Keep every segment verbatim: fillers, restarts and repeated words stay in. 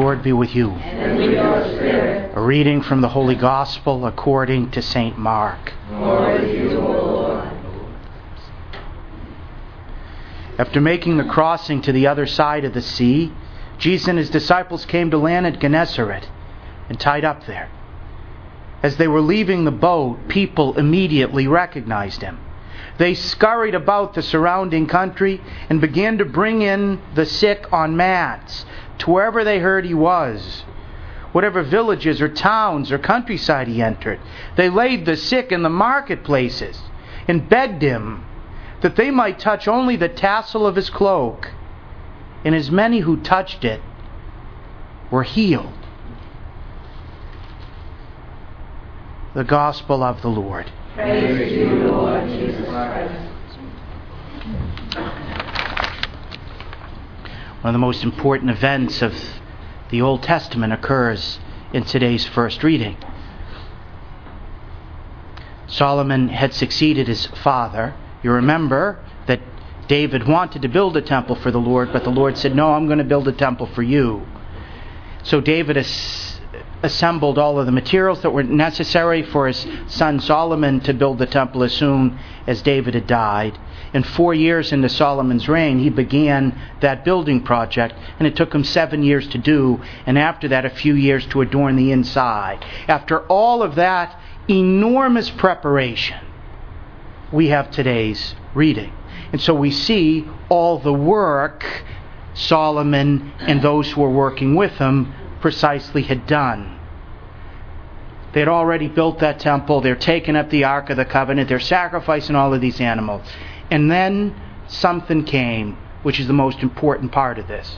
Lord be with you. And with your spirit. A reading from the Holy Gospel according to Saint Mark. Glory to you, O Lord. After making the crossing to the other side of the sea, Jesus and his disciples came to land at Gennesaret and tied up there. As they were leaving the boat, people immediately recognized him. They scurried about the surrounding country and began to bring in the sick on mats to wherever they heard he was. Whatever villages or towns or countryside he entered, they laid the sick in the marketplaces and begged him that they might touch only the tassel of his cloak. And as many who touched it were healed. The Gospel of the Lord. Praise to you, Lord Jesus Christ. One of the most important events of the Old Testament occurs in today's first reading. Solomon had succeeded his father. You remember that David wanted to build a temple for the Lord, but the Lord said, "No, I'm going to build a temple for you." So David has assembled all of the materials that were necessary for his son Solomon to build the temple as soon as David had died. And four years into Solomon's reign, he began that building project, and it took him seven years to do, and after that a few years to adorn the inside. After all of that enormous preparation, we have today's reading. And so we see all the work Solomon and those who were working with him precisely had done. They had already built that temple. They're taking up the Ark of the Covenant. They're sacrificing all of these animals. And then something came, which is the most important part of this.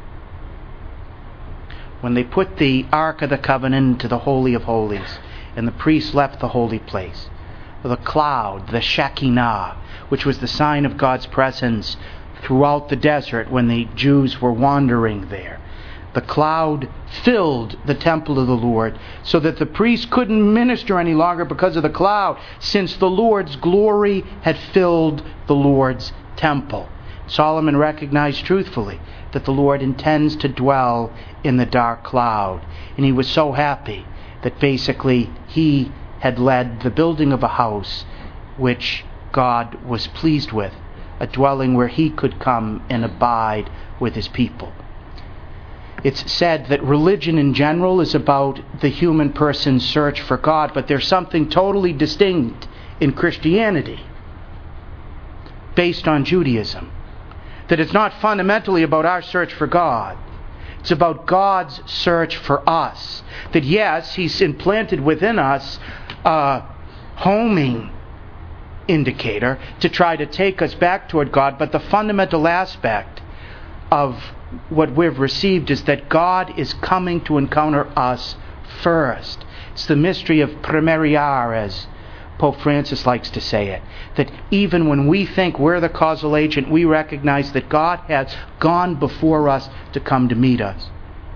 When they put the Ark of the Covenant into the Holy of Holies, and the priests left the holy place, the cloud, the Shekinah, which was the sign of God's presence throughout the desert when the Jews were wandering there, the cloud filled the temple of the Lord so that the priests couldn't minister any longer because of the cloud, since the Lord's glory had filled the Lord's temple. Solomon recognized truthfully that the Lord intends to dwell in the dark cloud. And he was so happy that basically he had led the building of a house which God was pleased with, a dwelling where he could come and abide with his people. It's said that religion in general is about the human person's search for God, but there's something totally distinct in Christianity based on Judaism. That it's not fundamentally about our search for God. It's about God's search for us. That yes, He's implanted within us a homing indicator to try to take us back toward God, but the fundamental aspect of what we've received is that God is coming to encounter us first. It's the mystery of primariar, as Pope Francis likes to say it. That even when we think we're the causal agent, we recognize that God has gone before us to come to meet us.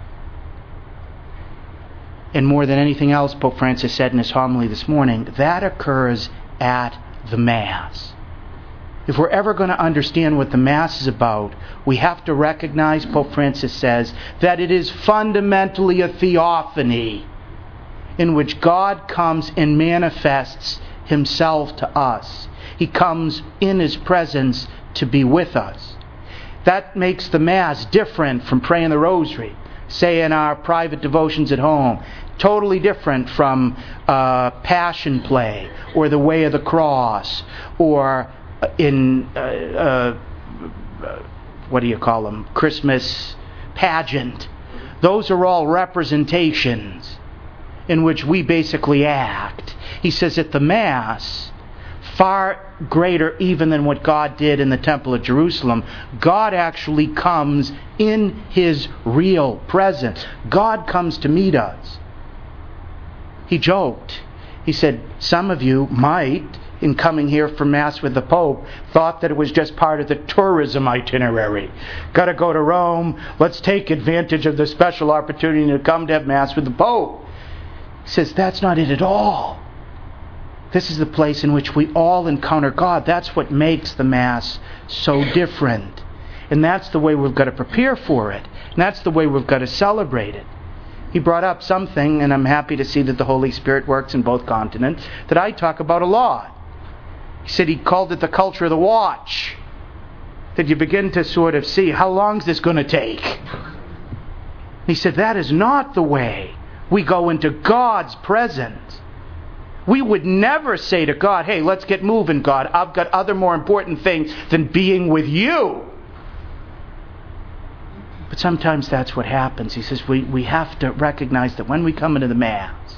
And more than anything else, Pope Francis said in his homily this morning, that occurs at the Mass. If we're ever going to understand what the Mass is about, we have to recognize, Pope Francis says, that it is fundamentally a theophany in which God comes and manifests Himself to us. He comes in His presence to be with us. That makes the Mass different from praying the Rosary, say in our private devotions at home. Totally different from uh, Passion Play or the Way of the Cross or in uh, uh, what do you call them? Christmas pageant. Those are all representations in which we basically act. He says at the Mass, far greater even than what God did in the Temple of Jerusalem, God actually comes in His real presence. God comes to meet us. He joked. He said, some of you might, in coming here for Mass with the Pope, thought that it was just part of the tourism itinerary. Got to go to Rome. Let's take advantage of the special opportunity to come to have Mass with the Pope. He says, that's not it at all. This is the place in which we all encounter God. That's what makes the Mass so different. And that's the way we've got to prepare for it. And that's the way we've got to celebrate it. He brought up something, and I'm happy to see that the Holy Spirit works in both continents, that I talk about a lot. He said he called it the culture of the watch. That you begin to sort of see, how long is this going to take? He said that is not the way we go into God's presence. We would never say to God, hey, let's get moving, God. I've got other more important things than being with you. But sometimes that's what happens. He says we, we have to recognize that when we come into the Mass,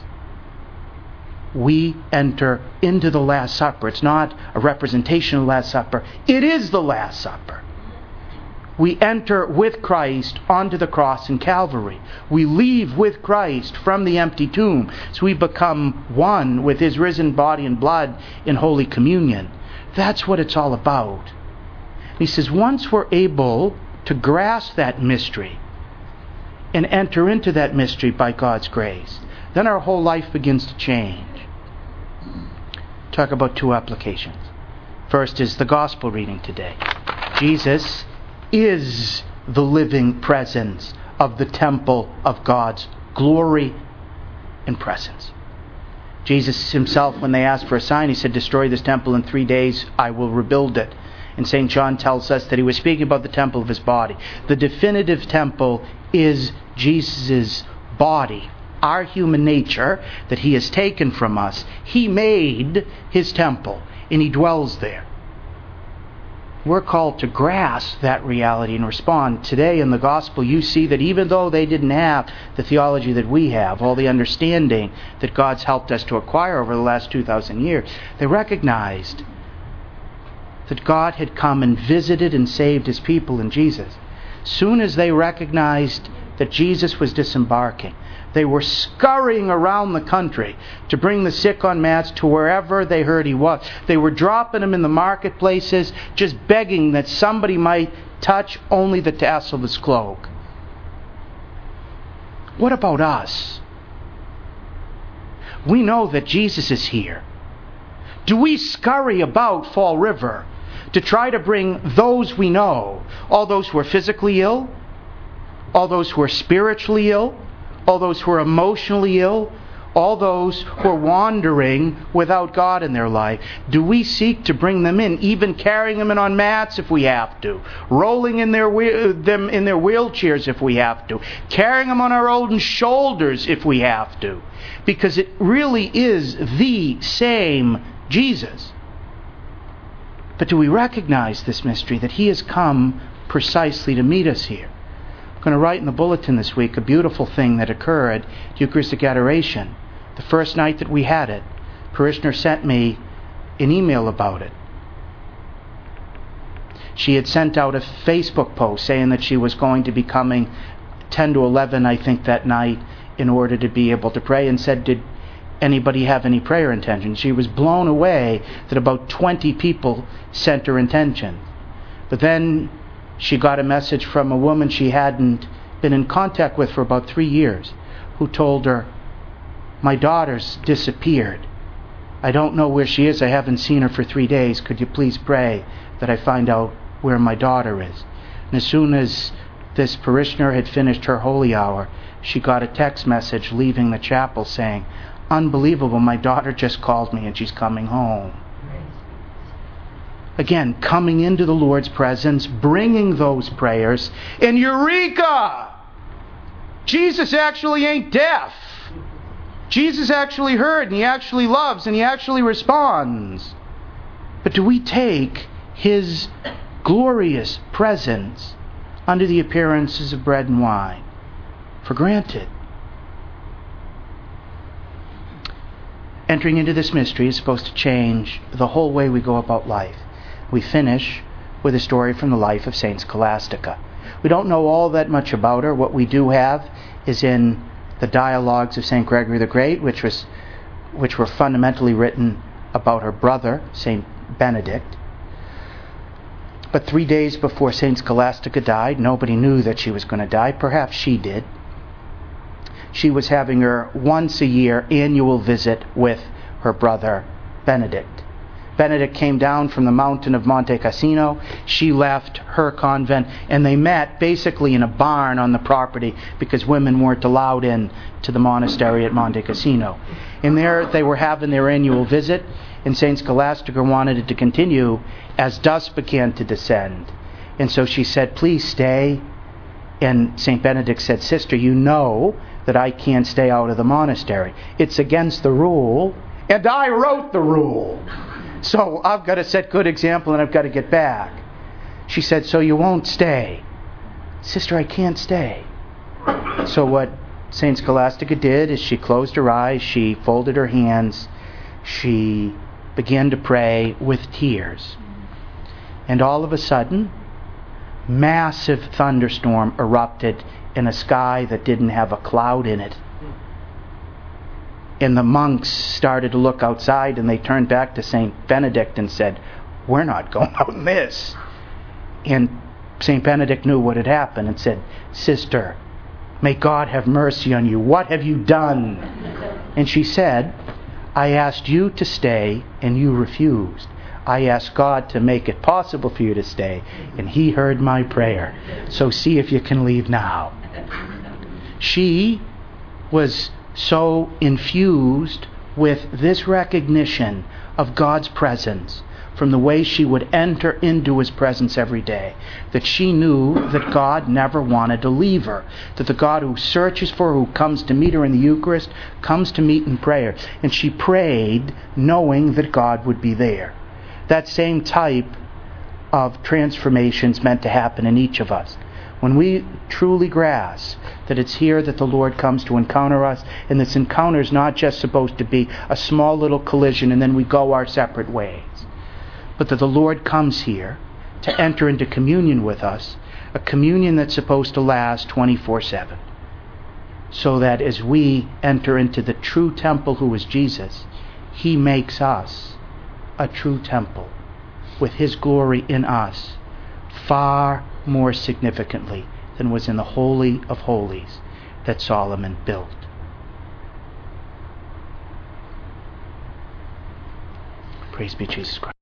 we enter into the Last Supper. It's not a representation of the Last Supper. It is the Last Supper. We enter with Christ onto the cross in Calvary. We leave with Christ from the empty tomb. So we become one with His risen body and blood in Holy Communion. That's what it's all about. He says once we're able to grasp that mystery and enter into that mystery by God's grace, then our whole life begins to change. Talk about two applications. First is the gospel reading today. Jesus is the living presence of the temple of God's glory and presence. Jesus Himself, when they asked for a sign, He said, destroy this temple in three days, I will rebuild it. And Saint John tells us that He was speaking about the temple of His body. The definitive temple is Jesus' body, our human nature that He has taken from us. He made His temple, and He dwells there. We're called to grasp that reality and respond. Today in the gospel, you see that even though they didn't have the theology that we have, all the understanding that God's helped us to acquire over the last two thousand years, they recognized that God had come and visited and saved His people in Jesus. Soon as they recognized that Jesus was disembarking, they were scurrying around the country to bring the sick on mats to wherever they heard He was. They were dropping Him in the marketplaces, just begging that somebody might touch only the tassel of His cloak. What about us? We know that Jesus is here. Do we scurry about Fall River to try to bring those we know, all those who are physically ill, all those who are spiritually ill, all those who are emotionally ill, all those who are wandering without God in their life? Do we seek to bring them in, even carrying them in on mats if we have to, rolling in their them in their wheelchairs if we have to, carrying them on our own shoulders if we have to? Because it really is the same Jesus. But do we recognize this mystery, that He has come precisely to meet us here? I'm going to write in the bulletin this week a beautiful thing that occurred at Eucharistic Adoration. The first night that we had it, a parishioner sent me an email about it. She had sent out a Facebook post saying that she was going to be coming ten to eleven, I think, that night in order to be able to pray, and said, did anybody have any prayer intentions? She was blown away that about twenty people sent her intention. But then she got a message from a woman she hadn't been in contact with for about three years, who told her, my daughter's disappeared. I don't know where she is. I haven't seen her for three days. Could you please pray that I find out where my daughter is? And as soon as this parishioner had finished her holy hour, she got a text message leaving the chapel saying, unbelievable, my daughter just called me and she's coming home. Again, coming into the Lord's presence, bringing those prayers, and eureka! Jesus actually ain't deaf. Jesus actually heard, and He actually loves, and He actually responds. But do we take His glorious presence under the appearances of bread and wine for granted? Entering into this mystery is supposed to change the whole way we go about life. We finish with a story from the life of Saint Scholastica. We don't know all that much about her. What we do have is in the dialogues of Saint Gregory the Great, which was, which were fundamentally written about her brother, Saint Benedict. But three days before Saint Scholastica died, nobody knew that she was going to die. Perhaps she did. She was having her once a year annual visit with her brother Benedict. Benedict came down from the mountain of Monte Cassino. She left her convent, and they met basically in a barn on the property because women weren't allowed in to the monastery at Monte Cassino. And there they were having their annual visit, and Saint Scholastica wanted it to continue as dusk began to descend. And so she said, "Please stay." And Saint Benedict said, "Sister, you know that I can't stay out of the monastery. It's against the rule, and I wrote the rule. So I've got to set good example and I've got to get back." She said, "So you won't stay?" "Sister, I can't stay." So what Saint Scholastica did is she closed her eyes, she folded her hands, she began to pray with tears. And all of a sudden, massive thunderstorm erupted in a sky that didn't have a cloud in it. And the monks started to look outside, and they turned back to Saint Benedict and said, "We're not going out in this." And Saint Benedict knew what had happened and said, "Sister, may God have mercy on you. What have you done?" And she said, "I asked you to stay, and you refused. I asked God to make it possible for you to stay, and He heard my prayer. So see if you can leave now." She was so infused with this recognition of God's presence from the way she would enter into His presence every day, that she knew that God never wanted to leave her, that the God who searches for her, who comes to meet her in the Eucharist, comes to meet in prayer. And she prayed knowing that God would be there. That same type of transformation is meant to happen in each of us. When we truly grasp that it's here that the Lord comes to encounter us, and this encounter is not just supposed to be a small little collision and then we go our separate ways, but that the Lord comes here to enter into communion with us, a communion that's supposed to last twenty-four seven, so that as we enter into the true temple who is Jesus, He makes us a true temple with His glory in us, far more significantly than was in the Holy of Holies that Solomon built. Praise be Jesus Christ.